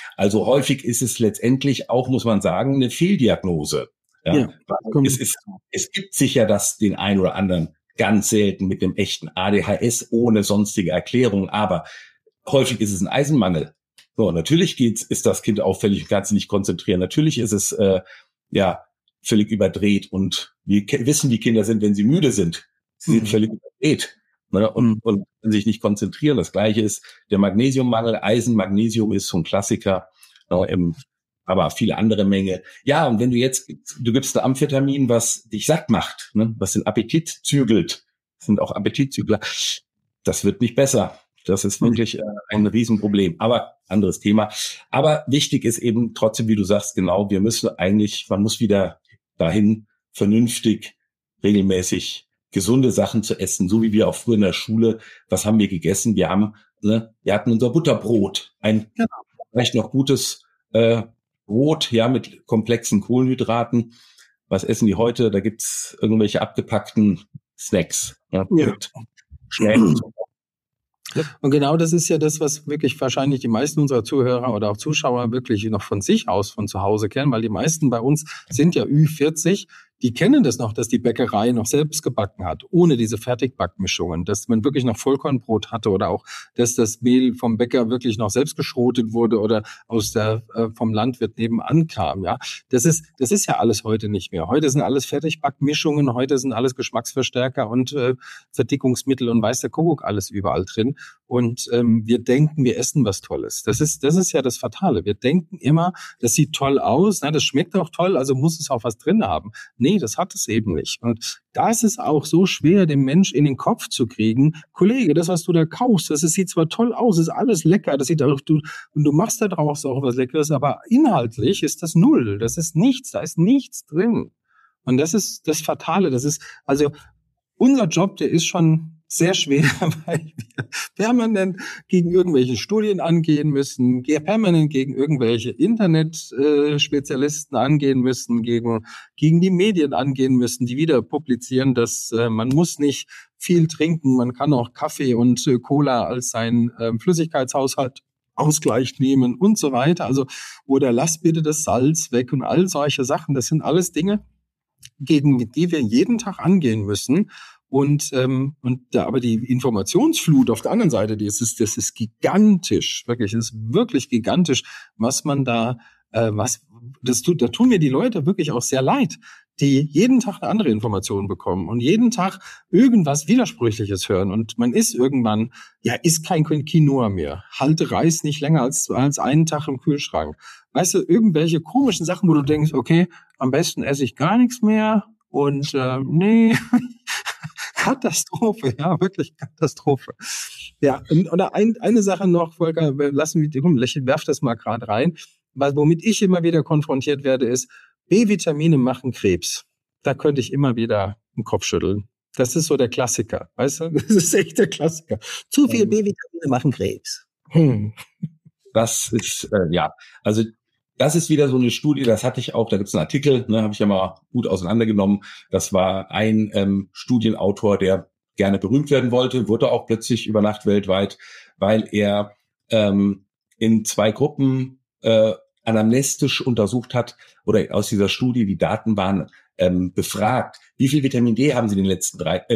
Also häufig ist es letztendlich auch, muss man sagen, eine Fehldiagnose. Ja. Es gibt sicher den einen oder anderen ganz selten mit dem echten ADHS ohne sonstige Erklärung, aber häufig ist es ein Eisenmangel. So, natürlich ist das Kind auffällig und kann sich nicht konzentrieren. Natürlich ist es völlig überdreht und wir wissen, wie Kinder sind, wenn sie müde sind. Sie sind völlig überdreht, ne, und können sich nicht konzentrieren. Das Gleiche ist der Magnesiummangel. Eisen, Magnesium ist so ein Klassiker, aber viele andere Menge. Ja, und wenn du gibst ein Amphetamin, was dich satt macht, ne, was den Appetit zügelt, das sind auch Appetitzügler, das wird nicht besser. Das ist wirklich ein Riesenproblem. Aber anderes Thema. Aber wichtig ist eben trotzdem, wie du sagst, genau, man muss wieder dahin, vernünftig, regelmäßig gesunde Sachen zu essen, so wie wir auch früher in der Schule. Was haben wir gegessen? Wir hatten unser Butterbrot, ein vielleicht noch gutes Brot, ja, mit komplexen Kohlenhydraten. Was essen die heute? Da gibt's irgendwelche abgepackten Snacks. Ja. Schnell. Und genau das ist ja das, was wirklich wahrscheinlich die meisten unserer Zuhörer oder auch Zuschauer wirklich noch von sich aus, von zu Hause kennen, weil die meisten bei uns sind ja Ü40, die kennen das noch, dass die Bäckerei noch selbst gebacken hat, ohne diese Fertigbackmischungen, dass man wirklich noch Vollkornbrot hatte oder auch, dass das Mehl vom Bäcker wirklich noch selbst geschrotet wurde oder vom Landwirt nebenan kam, ja. Das ist ja alles heute nicht mehr. Heute sind alles Fertigbackmischungen, heute sind alles Geschmacksverstärker und Verdickungsmittel und weiß der Kuckuck alles überall drin. Und wir denken, wir essen was Tolles. Das ist ja das Fatale. Wir denken immer, das sieht toll aus, das schmeckt auch toll, also muss es auch was drin haben. Nee, das hat es eben nicht. Und da ist es auch so schwer, dem Mensch in den Kopf zu kriegen, Kollege, das, was du da kaufst, sieht zwar toll aus, ist alles lecker, und du machst da draus auch was Leckeres, aber inhaltlich ist das null. Das ist nichts, da ist nichts drin. Und das ist das Fatale. Also unser Job, der ist schon sehr schwer, weil wir permanent gegen irgendwelche Studien angehen müssen, permanent gegen irgendwelche Internet-Spezialisten angehen müssen, gegen die Medien angehen müssen, die wieder publizieren, dass man muss nicht viel trinken, man kann auch Kaffee und Cola als sein Flüssigkeitshaushalt Ausgleich nehmen und so weiter. Also, oder lass bitte das Salz weg und all solche Sachen. Das sind alles Dinge, gegen die wir jeden Tag angehen müssen. Aber die Informationsflut auf der anderen Seite, das ist gigantisch, wirklich, das ist wirklich gigantisch, was man da, da tun mir die Leute wirklich auch sehr leid, die jeden Tag eine andere Information bekommen und jeden Tag irgendwas Widersprüchliches hören und man ist irgendwann, ist kein Quinoa mehr, halte Reis nicht länger als einen Tag im Kühlschrank. Weißt du, irgendwelche komischen Sachen, wo du denkst, okay, am besten esse ich gar nichts mehr und nee, Katastrophe, ja, wirklich Katastrophe. Ja, oder eine Sache noch, Volker, werf das mal gerade rein, weil womit ich immer wieder konfrontiert werde, ist, B-Vitamine machen Krebs. Da könnte ich immer wieder den Kopf schütteln. Das ist so der Klassiker, weißt du? Das ist echt der Klassiker. Zu viel B-Vitamine machen Krebs. Das ist, also das ist wieder so eine Studie, das hatte ich auch, da gibt es einen Artikel, habe ich ja mal gut auseinandergenommen. Das war ein Studienautor, der gerne berühmt werden wollte, wurde auch plötzlich über Nacht weltweit, weil er in 2 Gruppen anamnestisch untersucht hat oder aus dieser Studie, die Daten waren befragt, wie viel Vitamin D haben Sie die letzten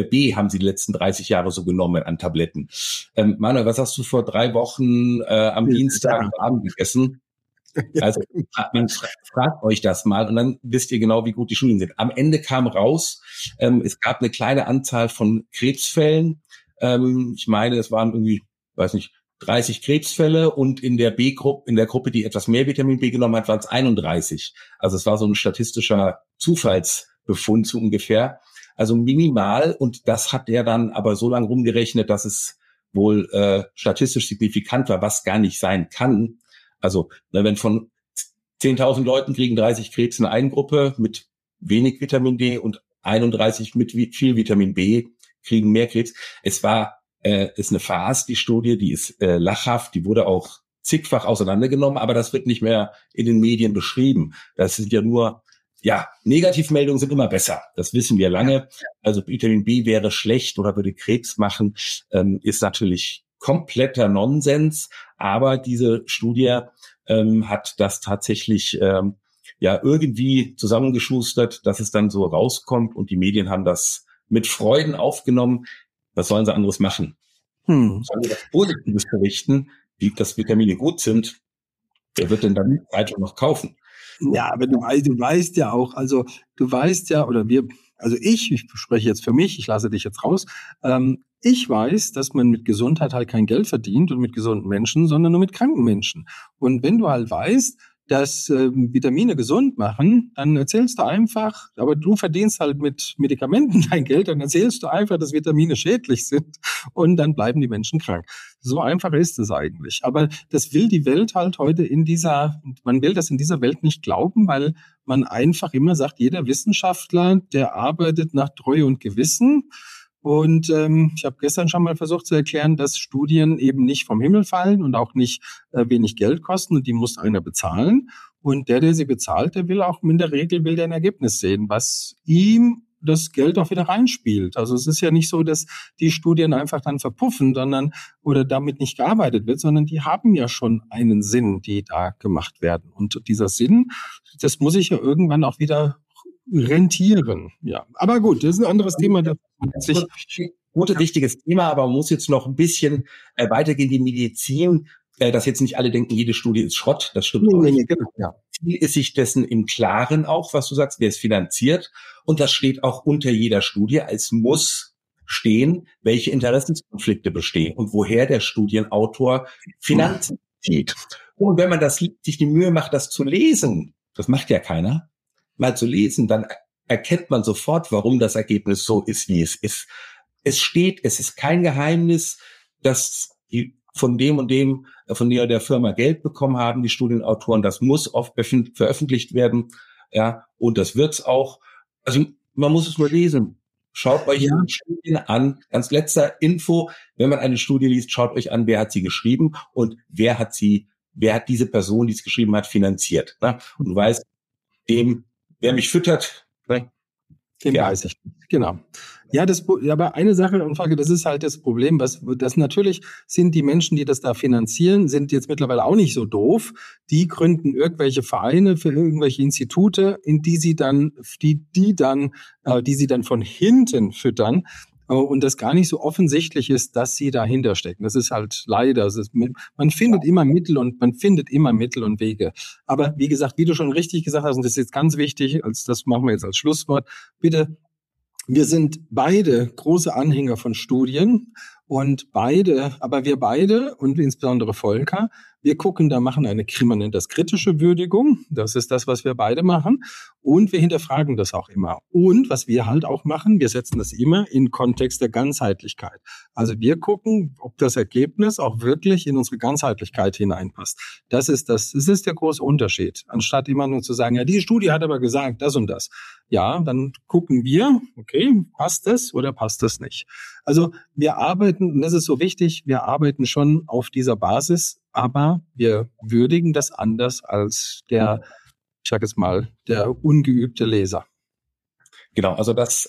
30 Jahre so genommen an Tabletten? Manuel, was hast du vor 3 Wochen am Dienstagabend gegessen? Also man fragt euch das mal und dann wisst ihr genau, wie gut die Studien sind. Am Ende kam raus, es gab eine kleine Anzahl von Krebsfällen. Ich meine, es waren irgendwie, 30 Krebsfälle und in der Gruppe, die etwas mehr Vitamin B genommen hat, waren es 31. Also es war so ein statistischer Zufallsbefund so ungefähr. Also minimal und das hat er dann aber so lange rumgerechnet, dass es wohl statistisch signifikant war, was gar nicht sein kann. Also, wenn von 10.000 Leuten kriegen 30 Krebs in einer Gruppe mit wenig Vitamin D und 31 mit viel Vitamin B kriegen mehr Krebs. Es ist eine Farce, die Studie, die ist lachhaft, die wurde auch zigfach auseinandergenommen, aber das wird nicht mehr in den Medien beschrieben. Das sind ja nur, Negativmeldungen sind immer besser. Das wissen wir lange. Also Vitamin B wäre schlecht oder würde Krebs machen, ist natürlich kompletter Nonsens, aber diese Studie hat das tatsächlich irgendwie zusammengeschustert, dass es dann so rauskommt und die Medien haben das mit Freuden aufgenommen. Was sollen sie anderes machen? Sollen sie was Positives berichten, wie dass Vitamine gut sind? Wer wird denn dann die Zeitung noch kaufen? Ja, aber du weißt ja auch, also du weißt ja, oder ich spreche jetzt für mich, ich lasse dich jetzt raus, ich weiß, dass man mit Gesundheit halt kein Geld verdient und mit gesunden Menschen, sondern nur mit kranken Menschen. Und wenn du halt weißt, dass Vitamine gesund machen, dann erzählst du einfach, aber du verdienst halt mit Medikamenten dein Geld, dann erzählst du einfach, dass Vitamine schädlich sind und dann bleiben die Menschen krank. So einfach ist es eigentlich. Aber das will die Welt halt heute man will das in dieser Welt nicht glauben, weil man einfach immer sagt, jeder Wissenschaftler, der arbeitet nach Treue und Gewissen. Und ich habe gestern schon mal versucht zu erklären, dass Studien eben nicht vom Himmel fallen und auch nicht wenig Geld kosten und die muss einer bezahlen. Und der sie bezahlt, der will auch in der Regel ein Ergebnis sehen, was ihm das Geld auch wieder reinspielt. Also es ist ja nicht so, dass die Studien einfach dann verpuffen, oder damit nicht gearbeitet wird, sondern die haben ja schon einen Sinn, die da gemacht werden. Und dieser Sinn, das muss ich ja irgendwann auch wieder rentieren. Ja, aber gut, das ist ein anderes Thema. Gutes, wichtiges Thema, aber man muss jetzt noch ein bisschen weitergehen. Die Medizin, dass jetzt nicht alle denken, jede Studie ist Schrott. Das stimmt auch nicht. Genau. Ja. Ziel ist sich dessen im Klaren auch, was du sagst, wer es finanziert. Und das steht auch unter jeder Studie. Es muss stehen, welche Interessenskonflikte bestehen und woher der Studienautor Finanzen zieht. Und wenn man sich die Mühe macht, das zu lesen, das macht ja keiner, mal zu lesen, dann erkennt man sofort, warum das Ergebnis so ist, wie es ist. Es ist kein Geheimnis, dass die von dem und dem, von der Firma Geld bekommen haben, die Studienautoren. Das muss oft veröffentlicht werden. Ja, und das wird's auch. Also, man muss es nur lesen. Schaut euch Studien an. Ganz letzter Info. Wenn man eine Studie liest, schaut euch an, wer hat sie geschrieben und wer hat diese Person, die es geschrieben hat, finanziert. Ne? Und du weißt, wer mich füttert, den weiß ich. Genau. Ja, aber eine Sache, und Frage, das ist halt das Problem, das natürlich sind die Menschen, die das da finanzieren, sind jetzt mittlerweile auch nicht so doof. Die gründen irgendwelche Vereine für irgendwelche Institute, die sie dann von hinten füttern. Und das gar nicht so offensichtlich ist, dass sie dahinter stecken. Das ist halt leider. Man findet immer Mittel und Wege. Aber wie gesagt, wie du schon richtig gesagt hast, und das ist jetzt ganz wichtig, das machen wir jetzt als Schlusswort, bitte. Wir sind beide große Anhänger von Studien und wir beide und insbesondere Volker, wir machen man nennt das kritische Würdigung. Das ist das, was wir beide machen. Und wir hinterfragen das auch immer. Und was wir halt auch machen, wir setzen das immer in Kontext der Ganzheitlichkeit. Also wir gucken, ob das Ergebnis auch wirklich in unsere Ganzheitlichkeit hineinpasst. Das ist der große Unterschied. Anstatt immer nur zu sagen, ja, die Studie hat aber gesagt, das und das. Ja, dann gucken wir, okay, passt das oder passt das nicht? Also wir arbeiten, und das ist so wichtig, wir arbeiten schon auf dieser Basis, aber wir würdigen das anders als der ungeübte Leser. Genau, also das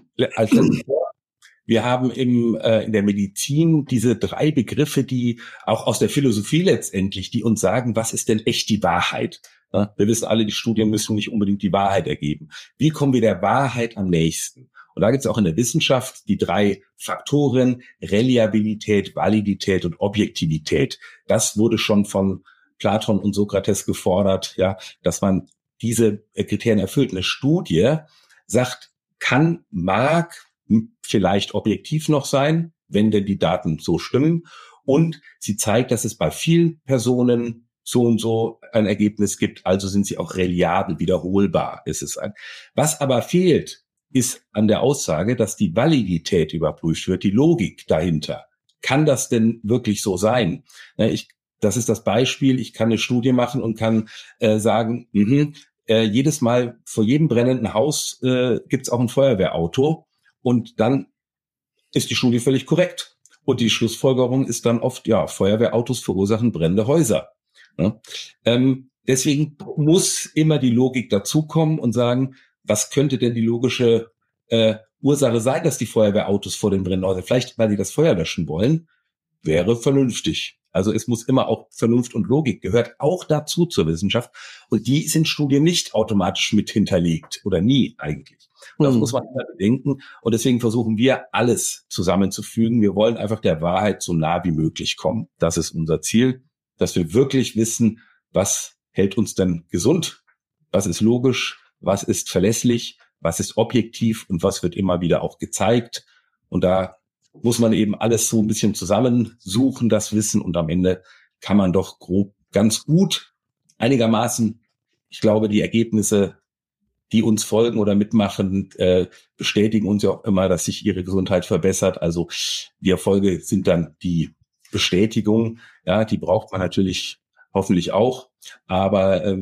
wir haben in der Medizin diese 3 Begriffe, die auch aus der Philosophie letztendlich, die uns sagen, was ist denn echt die Wahrheit? Ja, wir wissen alle, die Studien müssen nicht unbedingt die Wahrheit ergeben. Wie kommen wir der Wahrheit am nächsten? Und da gibt es auch in der Wissenschaft die 3 Faktoren: Reliabilität, Validität und Objektivität. Das wurde schon von Platon und Sokrates gefordert, ja, dass man diese Kriterien erfüllt. Eine Studie sagt, mag vielleicht objektiv noch sein, wenn denn die Daten so stimmen. Und sie zeigt, dass es bei vielen Personen so und so ein Ergebnis gibt. Also sind sie auch reliabel, wiederholbar ist es. Was aber fehlt, ist an der Aussage, dass die Validität überprüft wird, die Logik dahinter. Kann das denn wirklich so sein? Das ist das Beispiel, ich kann eine Studie machen und kann sagen, jedes Mal vor jedem brennenden Haus gibt es auch ein Feuerwehrauto und dann ist die Studie völlig korrekt. Und die Schlussfolgerung ist dann oft, ja, Feuerwehrautos verursachen brennende Häuser. Ja? Deswegen muss immer die Logik dazukommen und sagen, was könnte denn die logische Ursache sein, dass die Feuerwehrautos vor den brennenden Häusern, vielleicht weil sie das Feuer löschen wollen, wäre vernünftig. Also es muss immer auch Vernunft und Logik gehört auch dazu zur Wissenschaft. Und die ist in Studien nicht automatisch mit hinterlegt oder nie eigentlich. Das muss man immer bedenken. Und deswegen versuchen wir, alles zusammenzufügen. Wir wollen einfach der Wahrheit so nah wie möglich kommen. Das ist unser Ziel, dass wir wirklich wissen, was hält uns denn gesund, was ist logisch, was ist verlässlich, was ist objektiv und was wird immer wieder auch gezeigt. Und da muss man eben alles so ein bisschen zusammensuchen, das Wissen. Und am Ende kann man doch grob ganz gut einigermaßen, ich glaube, die Ergebnisse, die uns folgen oder mitmachen, bestätigen uns ja auch immer, dass sich ihre Gesundheit verbessert. Also die Erfolge sind dann die Bestätigung. Ja, die braucht man natürlich hoffentlich auch. Aber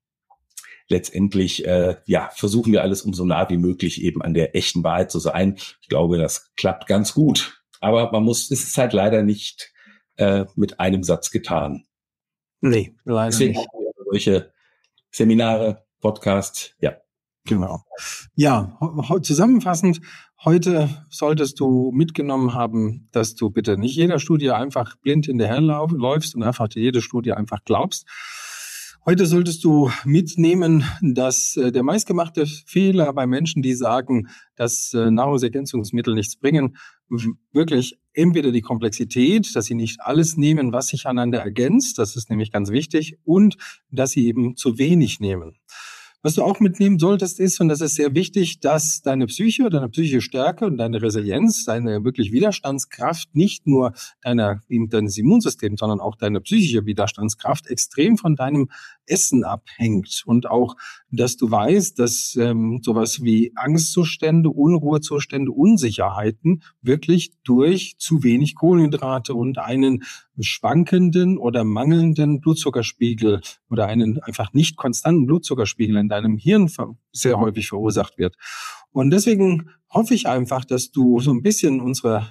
letztendlich versuchen wir alles so nah wie möglich eben an der echten Wahrheit zu sein. Ich glaube, das klappt ganz gut. Aber es ist halt leider nicht mit einem Satz getan. Nee, leider Deswegen nicht. haben wir solche Seminare, Podcasts, ja. Genau. Ja, zusammenfassend, heute solltest du mitgenommen haben, dass du bitte nicht jeder Studie einfach blind hinterherläufst und einfach jede Studie einfach glaubst. Heute solltest du mitnehmen, dass der meistgemachte Fehler bei Menschen, die sagen, dass Nahrungsergänzungsmittel nichts bringen, wirklich entweder die Komplexität, dass sie nicht alles nehmen, was sich einander ergänzt, das ist nämlich ganz wichtig, und dass sie eben zu wenig nehmen. Was du auch mitnehmen solltest ist, und das ist sehr wichtig, dass deine psychische Stärke und deine Resilienz, deine wirklich Widerstandskraft, nicht nur deines Immunsystems, sondern auch deine psychische Widerstandskraft extrem von deinem Essen abhängt. Und auch, dass du weißt, dass sowas wie Angstzustände, Unruhezustände, Unsicherheiten wirklich durch zu wenig Kohlenhydrate und einen schwankenden oder mangelnden Blutzuckerspiegel oder einen einfach nicht konstanten Blutzuckerspiegel in deinem Hirn sehr häufig verursacht wird. Und deswegen hoffe ich einfach, dass du so ein bisschen unsere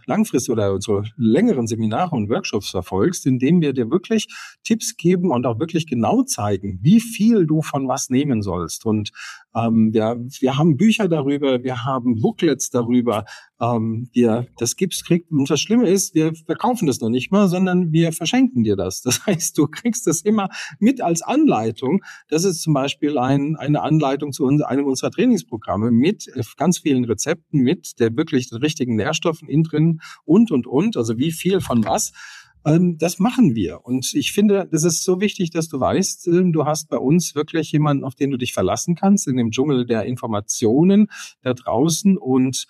längeren Seminare und Workshops verfolgst, indem wir dir wirklich Tipps geben und auch wirklich genau zeigen, wie viel du von was nehmen sollst. Und wir haben Bücher darüber, wir haben Booklets darüber, und das Schlimme ist, wir verkaufen das noch nicht mal, sondern wir verschenken dir das. Das heißt, du kriegst das immer mit als Anleitung. Das ist zum Beispiel eine Anleitung zu einem unserer Trainingsprogramme mit ganz vielen Rezepten, mit der wirklich den richtigen Nährstoffen innen drin und, also wie viel von was. Das machen wir. Und ich finde, das ist so wichtig, dass du weißt, du hast bei uns wirklich jemanden, auf den du dich verlassen kannst, in dem Dschungel der Informationen da draußen. Und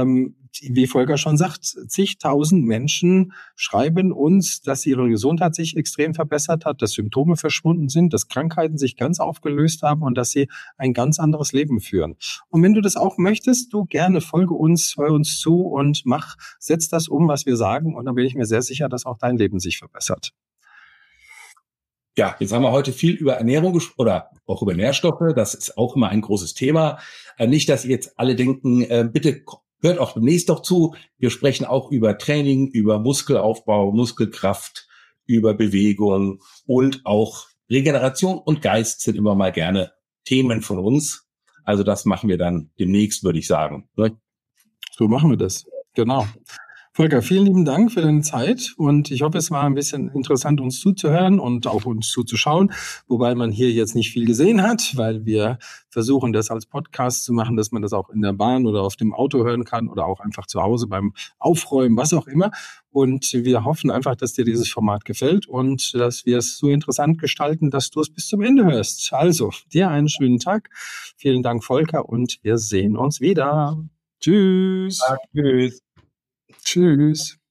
wie Volker schon sagt, zigtausend Menschen schreiben uns, dass ihre Gesundheit sich extrem verbessert hat, dass Symptome verschwunden sind, dass Krankheiten sich ganz aufgelöst haben und dass sie ein ganz anderes Leben führen. Und wenn du das auch möchtest, du gerne folge uns, hör uns zu und setz das um, was wir sagen. Und dann bin ich mir sehr sicher, dass auch dein Leben sich verbessert. Ja, jetzt haben wir heute viel über Ernährung oder auch über Nährstoffe. Das ist auch immer ein großes Thema. Nicht, dass ihr jetzt alle denken, bitte hört auch demnächst doch zu. Wir sprechen auch über Training, über Muskelaufbau, Muskelkraft, über Bewegung und auch Regeneration und Geist sind immer mal gerne Themen von uns. Also das machen wir dann demnächst, würde ich sagen. So machen wir das. Genau. Volker, vielen lieben Dank für deine Zeit und ich hoffe, es war ein bisschen interessant, uns zuzuhören und auch uns zuzuschauen, wobei man hier jetzt nicht viel gesehen hat, weil wir versuchen, das als Podcast zu machen, dass man das auch in der Bahn oder auf dem Auto hören kann oder auch einfach zu Hause beim Aufräumen, was auch immer. Und wir hoffen einfach, dass dir dieses Format gefällt und dass wir es so interessant gestalten, dass du es bis zum Ende hörst. Also, dir einen schönen Tag. Vielen Dank, Volker, und wir sehen uns wieder. Tschüss. Tschüss. Tschüss.